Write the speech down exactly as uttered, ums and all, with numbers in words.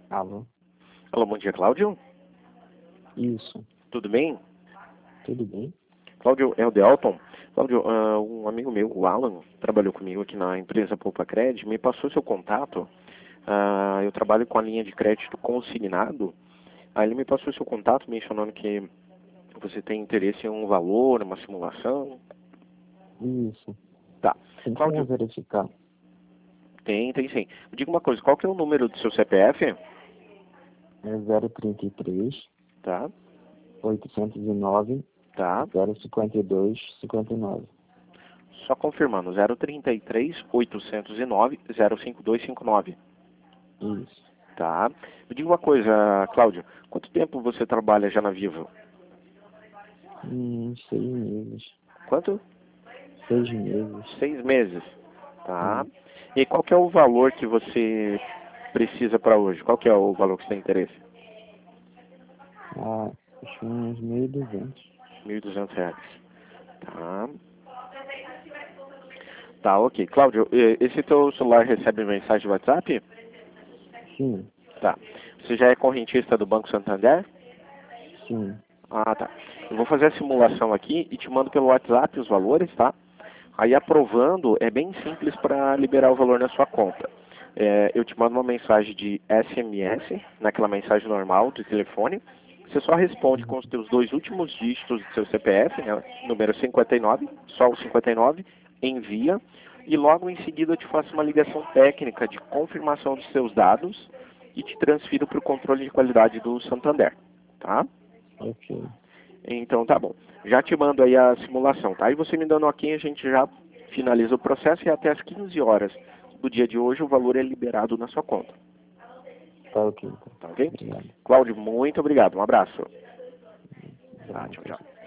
Alô? Alô, bom dia, Cláudio. Isso. Tudo bem? Tudo bem? Cláudio, é o Delton. Cláudio, uh, um amigo meu, o Alan, trabalhou comigo aqui na empresa Poupa Cred, me passou seu contato. Uh, eu trabalho com a linha de crédito consignado. Aí ele me passou seu contato, mencionando que você tem interesse em um valor, uma simulação. Isso. Tá. Tem como Cláudio, verificar? tem, tem sim. Me diga uma coisa, qual que é o número do seu C P F? É zero trinta e três, Tá, oitocentos e nove, tá. zero cinquenta e dois, cinquenta e nove. Só confirmando, zero trinta e três, oitocentos e nove, zero cinco dois cinco nove. Isso. Tá. Me diga uma coisa, Cláudio, quanto tempo você trabalha já na Vivo? Hum, seis meses. Quanto? Seis meses. Seis meses. Tá. Hum. E qual que é o valor que você precisa para hoje? Qual que é o valor que você tem interesse? Ah, acho uns mil e duzentos. mil e duzentos reais. Tá. Tá, ok. Cláudio, e- esse teu celular recebe mensagem de WhatsApp? Sim, Tá. Você já é correntista do Banco Santander? sim. Ah, tá. Eu vou fazer a simulação aqui e te mando pelo WhatsApp os valores, tá? Aí aprovando é bem simples para liberar o valor na sua conta. É, eu te mando uma mensagem de S M S, naquela mensagem normal do telefone. Você só responde com os teus dois últimos dígitos do seu C P F, né, número cinquenta e nove, só o cinquenta e nove, envia. E logo em seguida eu te faço uma ligação técnica de confirmação dos seus dados e te transfiro para o controle de qualidade do Santander, tá? Ok. Então tá bom. Já te mando aí a simulação, tá? E você me dando ok, a gente já finaliza o processo e até às quinze horas do dia de hoje o valor é liberado na sua conta. Tá ok, então. Tá ok? Obrigado. Cláudio, muito obrigado. Um abraço. Tá, Obrigado. tchau, tchau.